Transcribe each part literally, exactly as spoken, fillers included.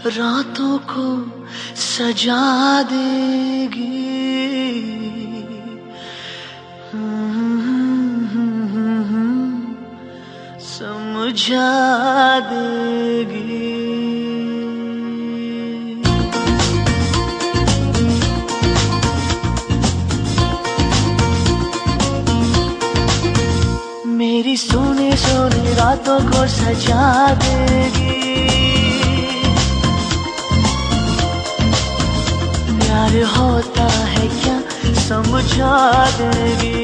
रातों को सजा देगी, समझा देगी। मेरी सोने सोने रातों को सजा देगी, प्यार होता है क्या समझा देगी।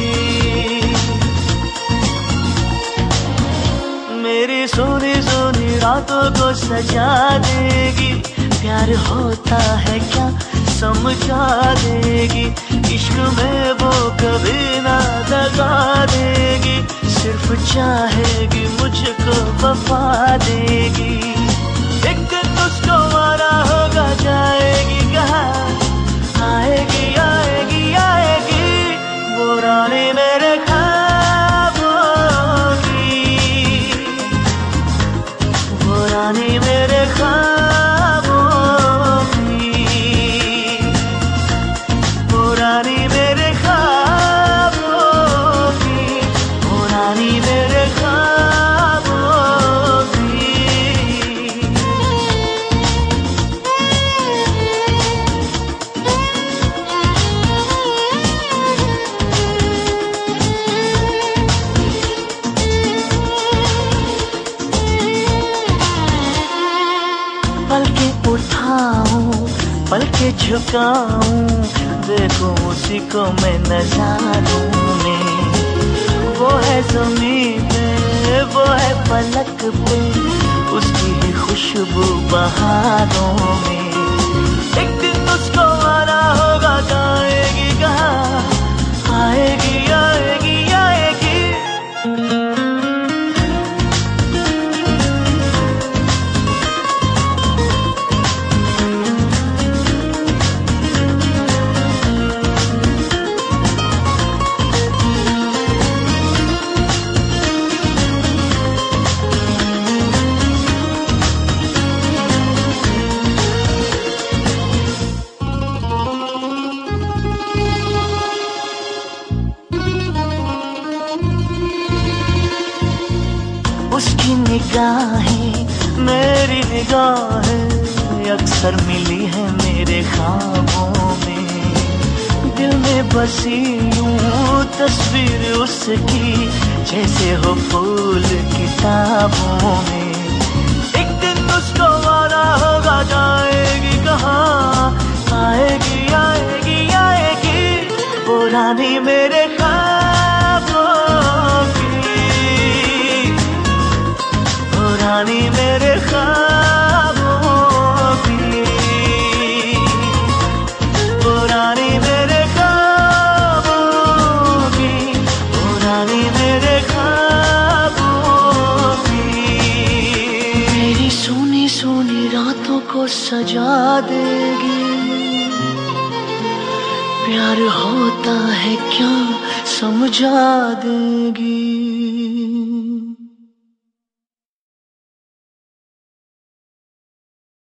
मेरी सोनी सोनी रातों को सजा देगी, प्यार होता है क्या समझा देगी। इश्क में वो कभी ना दगा देगी, सिर्फ चाहेगी मुझको वफा देगी। एक दिन उसको आना होगा, जाएगी कहाँ, आएगी आएगी आएगी वो रानी मेरे ख्वाबों की, वो रानी मेरे ख्वाबों की, वो रानी मेरे ख्वाबों की, वो रानी मेरे ख्वाबों की। पल के उठाऊं पल के झुकाऊं, देखो उसी को मैं नजारों में। वो है ज़मीन पे वो है पलक पे, उसकी ही खुशबू बहारों में। एक दिन उसको आना होगा, जाएगी कहाँ, आएगी आएगी आएगी। उसकी निगाहें मेरी निगाहें अक्सर मिली है मेरे ख्वाबों में। दिल में बसी यूं तस्वीर उसकी, जैसे हो फूल किताबों में। एक दिन उसको आना होगा, जाएगी कहाँ, आएगी आएगी आएगी वो रानी मेरे ख्वाबों की, रानी मेरे ख्वाबों की, वो रानी मेरे ख्वाबों की, वो रानी मेरे ख्वाबों की। मेरी सोनी सोनी रातों को सजा देगी, प्यार होता है क्या समझा देगी।